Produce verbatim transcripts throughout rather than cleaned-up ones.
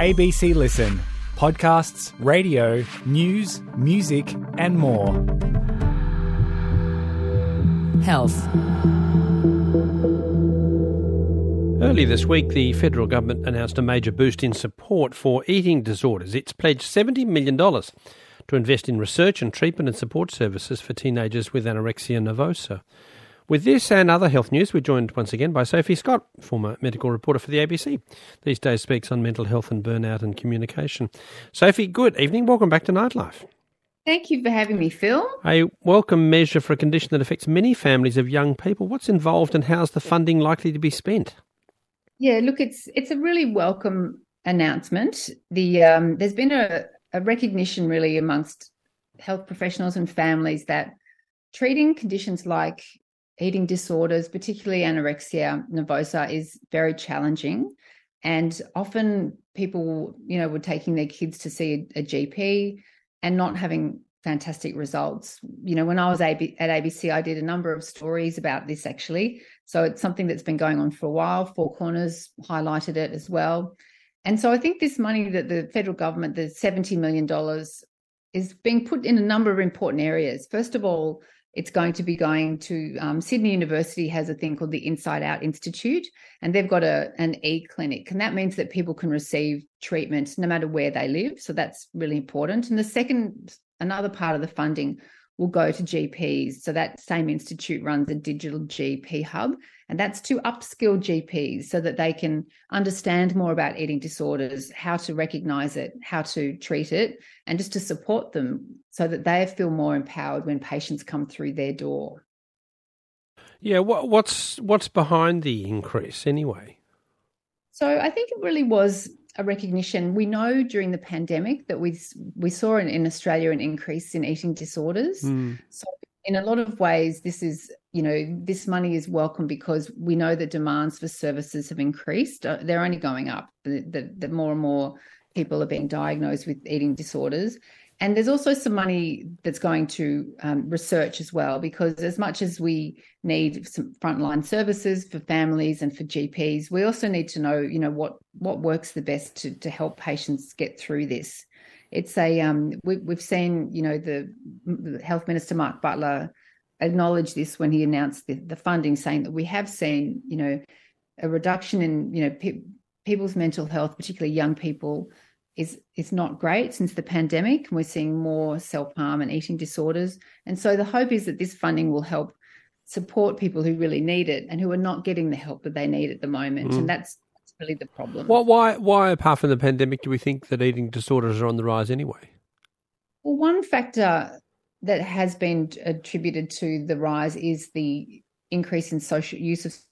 A B C Listen. Podcasts, radio, news, music and more. Health. Early this week, the federal government announced a major boost in support for eating disorders. It's pledged seventy million dollars to invest in research and treatment and support services for teenagers with anorexia nervosa. With this and other health news, we're joined once again by Sophie Scott, former medical reporter for the A B C. These days speaks on mental health and burnout and communication. Sophie, good evening. Welcome back to Nightlife. Thank you for having me, Phil. A welcome measure for a condition that affects many families of young people. What's involved and how's the funding likely to be spent? Yeah, look, it's it's a really welcome announcement. The um, there's been a, a recognition really amongst health professionals and families that treating conditions like eating disorders, particularly anorexia nervosa, is very challenging. And often people, you know, were taking their kids to see a, a G P and not having fantastic results. You know, when I was at A B C, I did a number of stories about this actually. So it's something that's been going on for a while. Four Corners highlighted it as well. And so I think this money that the federal government, the seventy million dollars, is being put in a number of important areas. First of all, it's going to be going to um, Sydney University has a thing called the Inside Out Institute, and they've got a an e-clinic, and that means that people can receive treatment no matter where they live. So that's really important. And the second, another part of the funding will go to G Ps. So that same institute runs a digital G P hub, and that's to upskill G Ps so that they can understand more about eating disorders, how to recognise it, how to treat it, and just to support them so that they feel more empowered when patients come through their door. Yeah, what, what's what's behind the increase anyway? So I think it really was a recognition. We know during the pandemic that we we saw in, in Australia an increase in eating disorders. Mm. So in a lot of ways, this is, you know, this money is welcome because we know that demands for services have increased. They're only going up. The, the, the more and more people are being diagnosed with eating disorders. And there's also some money that's going to um, research as well, because as much as we need some frontline services for families and for G Ps, we also need to know, you know, what what works the best to to help patients get through this. It's a um, we, we've seen, you know, the, the Health Minister Mark Butler acknowledge this when he announced the, the funding, saying that we have seen, you know, a reduction in, you know, pe- people's mental health, particularly young people, is is not great since the pandemic. We're seeing more self-harm and eating disorders. And so the hope is that this funding will help support people who really need it and who are not getting the help that they need at the moment. Mm. And that's, that's really the problem. Well, why, why, apart from the pandemic, do we think that eating disorders are on the rise anyway? Well, one factor that has been attributed to the rise is the increase in social use of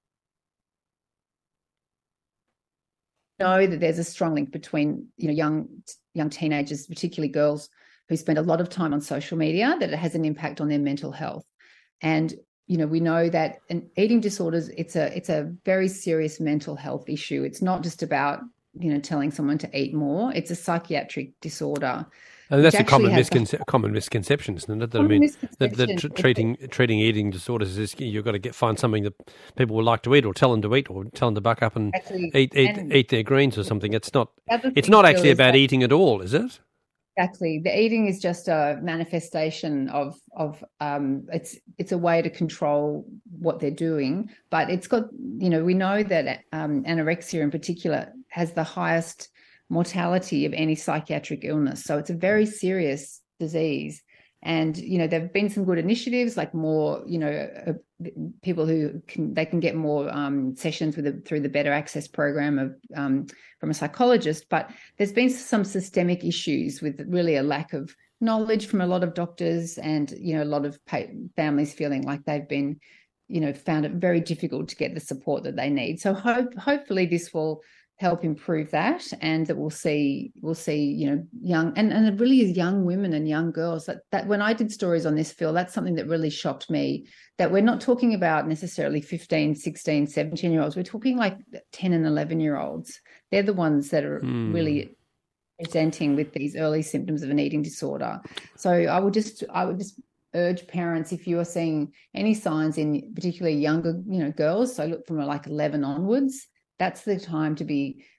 know that there's a strong link between, you know, young young teenagers, particularly girls who spend a lot of time on social media, that it has an impact on their mental health. And, you know, we know that in eating disorders, it's a it's a very serious mental health issue. It's not just about, you know, telling someone to eat more. It's a psychiatric disorder. And that's a common, misconce- common misconception, isn't it? That, I mean, that, that tr- treating treating eating disorders is you've got to get find something that people will like to eat, or tell them to eat, or tell them to buck up and exactly. eat eat, and eat their greens or something. It's not. It's not actually about that, eating at all, is it? Exactly. The eating is just a manifestation of of um. It's it's a way to control what they're doing, but it's got, you know, we know that um, anorexia in particular has the highest mortality of any psychiatric illness. So it's a very serious disease. And, you know, there have been some good initiatives, like more, you know, uh, people who can, they can get more um, sessions with the, through the Better Access program of um, from a psychologist. But there's been some systemic issues with really a lack of knowledge from a lot of doctors and, you know, a lot of pa- families feeling like they've been, you know, found it very difficult to get the support that they need. So hope, hopefully this will help improve that, and that we'll see we'll see you know young and and it really is young women and young girls that that when I did stories on this, Phil, that's something that really shocked me, that we're not talking about necessarily fifteen, sixteen, seventeen year olds. We're talking like ten and eleven year olds. They're the ones that are mm. really presenting with these early symptoms of an eating disorder. So I would just I would just urge parents, if you are seeing any signs in particularly younger, you know, girls, so look from like eleven onwards, that's the time to be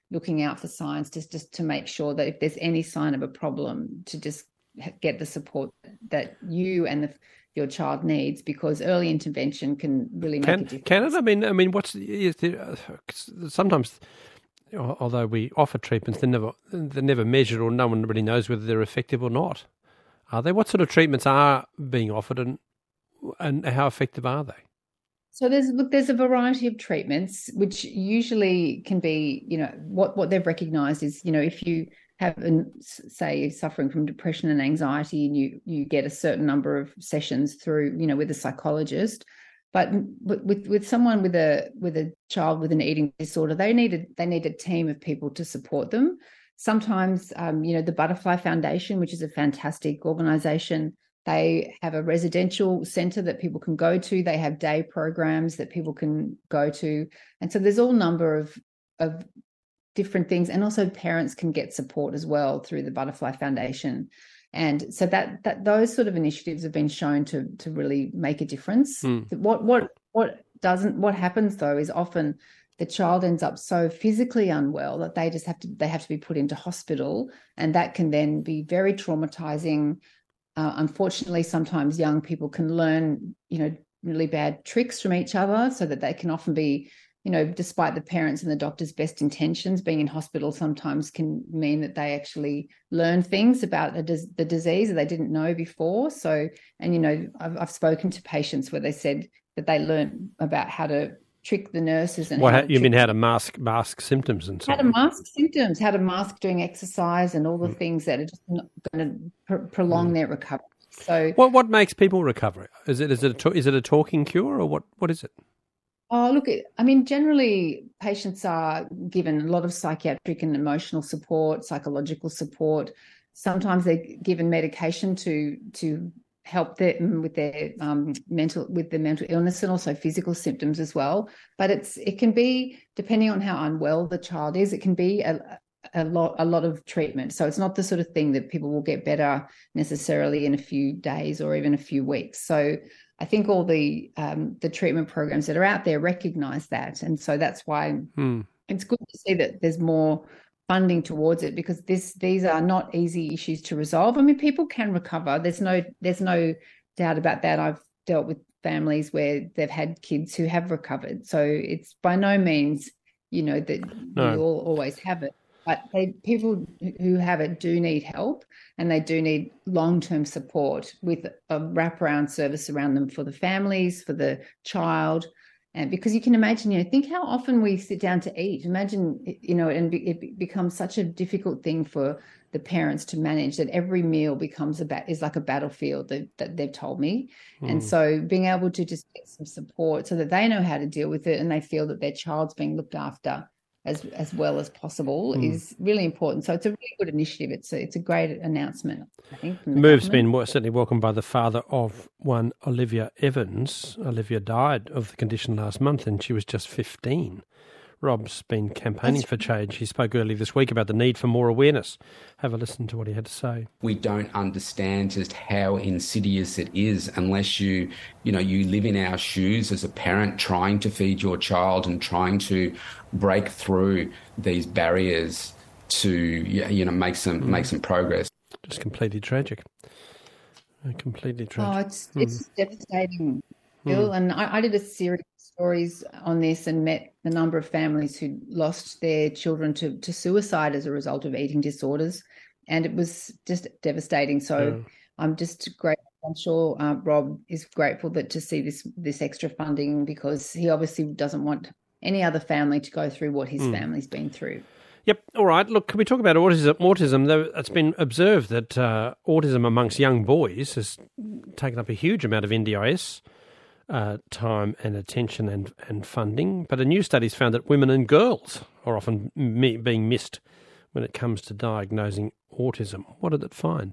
looking out for signs, just, just to make sure that if there's any sign of a problem, to just get the support that you and the, your child needs, because early intervention can really make can, a difference. Can it? I mean, I mean, what's is there, sometimes, although we offer treatments, they're never they're never measured, or no one really knows whether they're effective or not. Are they? What sort of treatments are being offered, and and how effective are they? So there's look, there's a variety of treatments, which usually can be, you know, what what they've recognised is, you know, if you have, say, suffering from depression and anxiety, and you you get a certain number of sessions through, you know, with a psychologist, but with with someone with a with a child with an eating disorder, they need a, they need a team of people to support them. Sometimes, um, you know, the Butterfly Foundation, which is a fantastic organisation, they have a residential centre that people can go to. They have day programs that people can go to, and so there's all number of of different things, and also parents can get support as well through the Butterfly Foundation. And so that that those sort of initiatives have been shown to to really make a difference. Mm. What what what doesn't what happens though is often the child ends up so physically unwell that they just have to they have to be put into hospital, and that can then be very traumatizing. Uh, unfortunately, sometimes young people can learn, you know, really bad tricks from each other, so that they can often be, you know, despite the parents and the doctor's best intentions, being in hospital sometimes can mean that they actually learn things about the, the disease that they didn't know before. So, and, you know, I've, I've spoken to patients where they said that they learned about how to trick the nurses. And what, you mean how to mask mask symptoms and so on? How to mask symptoms, how to mask doing exercise and all the mm. things that are just not going to pr- prolong mm. their recovery. So, what what makes people recover? Is it is it a, is it a talking cure, or what what is it? Oh, look, I mean, generally patients are given a lot of psychiatric and emotional support, psychological support. Sometimes they're given medication to to help them with their um, mental with the mental illness, and also physical symptoms as well. But it's it can be, depending on how unwell the child is, it can be a, a lot a lot of treatment. So it's not the sort of thing that people will get better necessarily in a few days or even a few weeks. So I think all the um, the treatment programs that are out there recognise that, and so that's why hmm. it's good to see that there's more funding towards it, because this these are not easy issues to resolve. I mean, people can recover. There's no there's no doubt about that. I've dealt with families where they've had kids who have recovered, so it's by no means, you know, that no. we all always have it. But they, people who have it do need help, and they do need long-term support with a wraparound service around them for the families, for the child. And because you can imagine, you know, think how often we sit down to eat. Imagine, you know, and it becomes such a difficult thing for the parents to manage, that every meal becomes a bat is like a battlefield that, that they've told me. Mm. And so being able to just get some support so that they know how to deal with it, and they feel that their child's being looked after as as well as possible mm. is really important. So it's a really good initiative. It's a, it's a great announcement, I think. The move's been certainly welcomed by the father of one, Olivia Evans. Olivia died of the condition last month, and she was just fifteen. Rob's been campaigning That's for change. He spoke earlier this week about the need for more awareness. Have a listen to what he had to say. We don't understand just how insidious it is unless you, you know, you live in our shoes as a parent trying to feed your child and trying to break through these barriers to, you know, make some mm. make some progress. Just completely tragic. Completely tragic. Oh, it's mm. it's devastating, Bill. Mm. And I, I did a series stories on this and met a number of families who lost their children to, to suicide as a result of eating disorders, and it was just devastating. So yeah. I'm just grateful. I'm sure uh, Rob is grateful that to see this this extra funding, because he obviously doesn't want any other family to go through what his mm. family's been through. Yep. All right. Look, can we talk about autism? Autism. It's been observed that uh, autism amongst young boys has taken up a huge amount of N D I S Uh, time and attention and, and funding. But a new study's found that women and girls are often me, being missed when it comes to diagnosing autism. What did it find?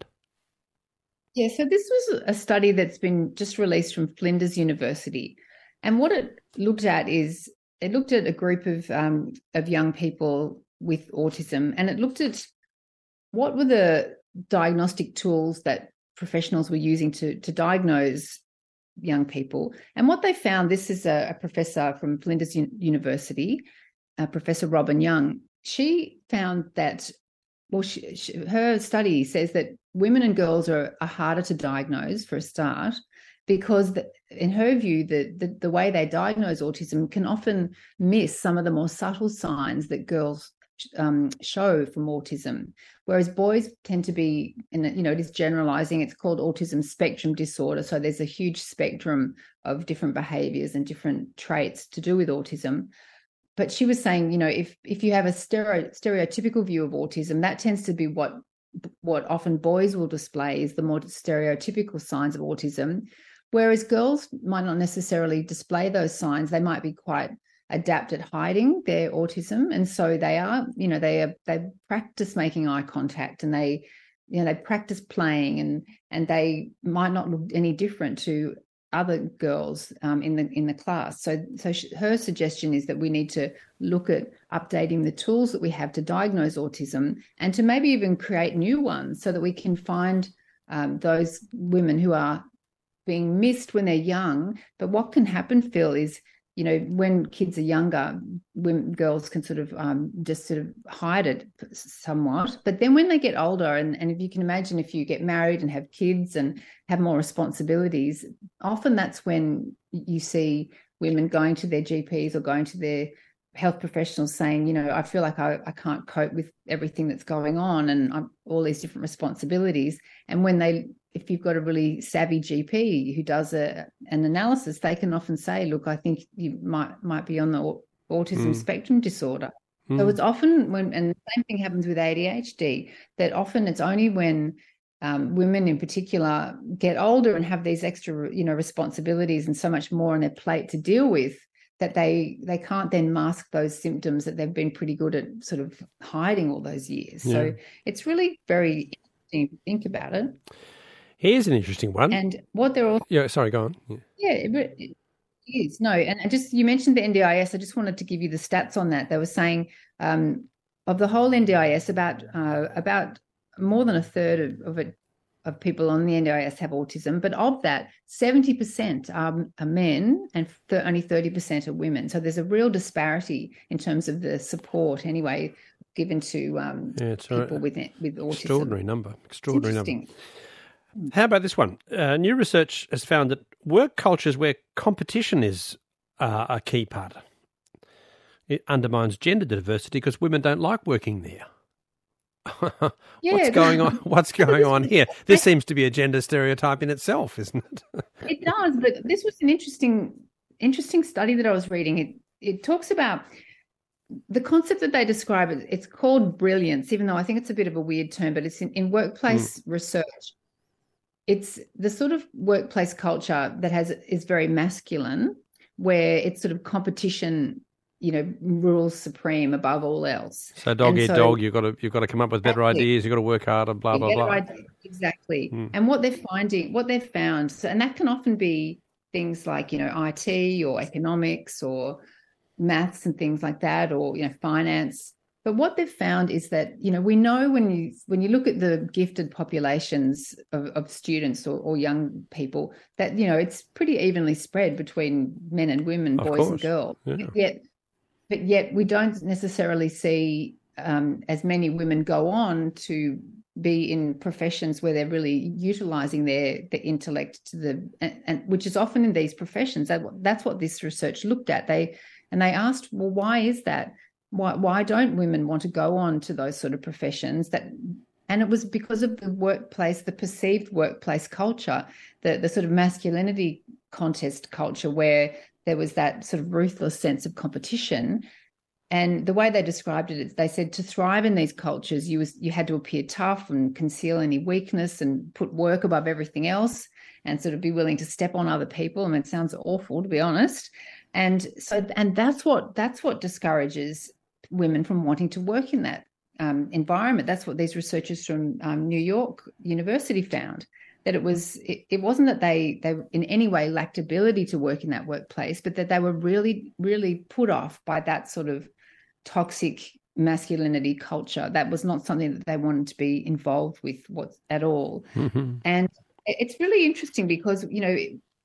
Yeah, so this was a study that's been just released from Flinders University. And what it looked at is, it looked at a group of um, of young people with autism, and it looked at what were the diagnostic tools that professionals were using to, to diagnose young people. And what they found, this is a, a professor from Flinders U- University, uh, Professor Robin Young. she found that, well, she, she, her study says that women and girls are, are harder to diagnose for a start, because the, in her view, the, the the way they diagnose autism can often miss some of the more subtle signs that girls um, show from autism, whereas boys tend to be, in a, you know, it is generalizing. It's called autism spectrum disorder. So there's a huge spectrum of different behaviors and different traits to do with autism. But she was saying, you know, if if you have a stereo, stereotypical view of autism, that tends to be what what often boys will display, is the more stereotypical signs of autism, whereas girls might not necessarily display those signs. They might be quite adept at hiding their autism, and so they are, you know, they are, they practice making eye contact, and they, you know, they practice playing, and and they might not look any different to other girls um, in the in the class. So, so she, her suggestion is that we need to look at updating the tools that we have to diagnose autism, and to maybe even create new ones, so that we can find um, those women who are being missed when they're young. But what can happen, Phil, is, you know, when kids are younger, when girls can sort of um, just sort of hide it somewhat. But then when they get older, and, and if you can imagine, if you get married and have kids and have more responsibilities, often that's when you see women going to their G Ps or going to their health professionals saying, you know, I feel like I, I can't cope with everything that's going on, and I'm, all these different responsibilities. And when they, if you've got a really savvy G P who does a, an analysis, they can often say, look, I think you might might be on the autism mm. spectrum disorder. Mm. So it's often when, and the same thing happens with A D H D, that often it's only when um, women in particular get older and have these extra, you know, responsibilities and so much more on their plate to deal with, that they they can't then mask those symptoms that they've been pretty good at sort of hiding all those years. Yeah. So it's really very interesting to think about it. Here's an interesting one. And what they're all... Yeah, sorry, go on. Yeah, yeah it, it is. No, and just, you mentioned the N D I S. I just wanted to give you the stats on that. They were saying um, of the whole N D I S, about uh, about more than a third of, of it of people on the N D I S have autism, but of that, seventy percent are, are men and th- only thirty percent are women. So there's a real disparity in terms of the support, anyway, given to um, yeah, it's people a, with with autism. Extraordinary number. Extraordinary number. How about this one? Uh, new research has found that work cultures where competition is uh, a key part, it undermines gender diversity because women don't like working there. Yeah, what's going on? What's going on here? This seems to be a gender stereotype in itself, isn't it? It does, but this was an interesting, interesting study that I was reading. It it talks about the concept that they describe. It, it's called brilliance, even though I think it's a bit of a weird term. But it's in, in workplace mm. research. It's the sort of workplace culture that has is very masculine, where it's sort of competition, you know, rules supreme above all else. So dog eat so, dog, you've got to you've got to come up with better ideas, you've got to work harder, blah blah blah. Ideas, exactly. Mm. And what they're finding, what they've found, so, and that can often be things like, you know, I T or economics or maths and things like that, or, you know, finance. But what they've found is that, you know, we know when you when you look at the gifted populations of, of students or, or young people, that, you know, it's pretty evenly spread between men and women, of boys course. and girls. Yeah. Yet, but yet we don't necessarily see um, as many women go on to be in professions where they're really utilising their their intellect to the and, and which is often in these professions. That that's what this research looked at. They and they asked, well, why is that? Why why don't women want to go on to those sort of professions? That and it was because of the workplace, the perceived workplace culture, the the sort of masculinity contest culture, where there was that sort of ruthless sense of competition. And the way they described it is they said to thrive in these cultures, you was you had to appear tough and conceal any weakness and put work above everything else and sort of be willing to step on other people. I mean, it sounds awful, to be honest. And so and that's what that's what discourages women from wanting to work in that um, environment. That's what these researchers from um, New York University found, that it was it, it wasn't that they they in any way lacked ability to work in that workplace, but that they were really really put off by that sort of toxic masculinity culture. That was not something that they wanted to be involved with what at all. Mm-hmm. And it's really interesting because, you know,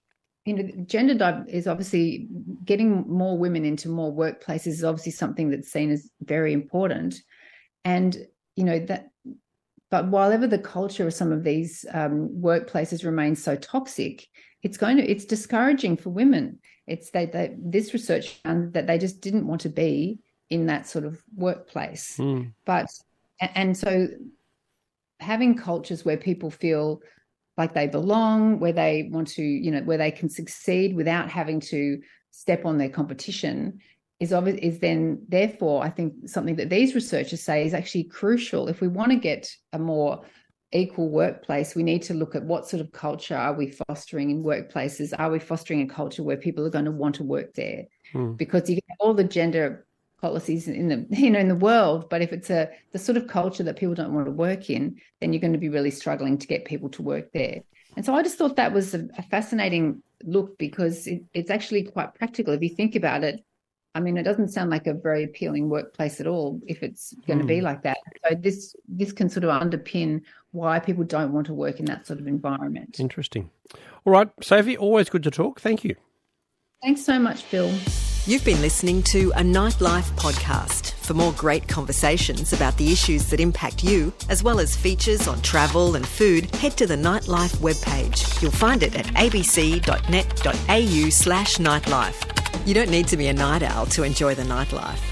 you know, gender di- is obviously getting more women into more workplaces is obviously something that's seen as very important. And, you know, that, but while ever the culture of some of these um, workplaces remains so toxic, it's going to, it's discouraging for women. It's that they, this research found that they just didn't want to be in that sort of workplace. Mm. But, and so having cultures where people feel like they belong, where they want to, you know, where they can succeed without having to step on their competition is obvious, is then therefore I think something that these researchers say is actually crucial. If we want to get a more equal workplace, we need to look at what sort of culture are we fostering in workplaces? Are we fostering a culture where people are going to want to work there? Hmm. Because you get all the gender policies in the, you know, in the world, but if it's a the sort of culture that people don't want to work in, then you're going to be really struggling to get people to work there. And so I just thought that was a, a fascinating look, because it, it's actually quite practical. If you think about it, I mean, it doesn't sound like a very appealing workplace at all if it's going mm. to be like that. So this this can sort of underpin why people don't want to work in that sort of environment. Interesting. All right, Sophie, always good to talk. Thank you. Thanks so much, Bill. You've been listening to a Nightlife podcast. For more great conversations about the issues that impact you, as well as features on travel and food, head to the Nightlife webpage. You'll find it at abc.net.au slash nightlife. You don't need to be a night owl to enjoy the nightlife.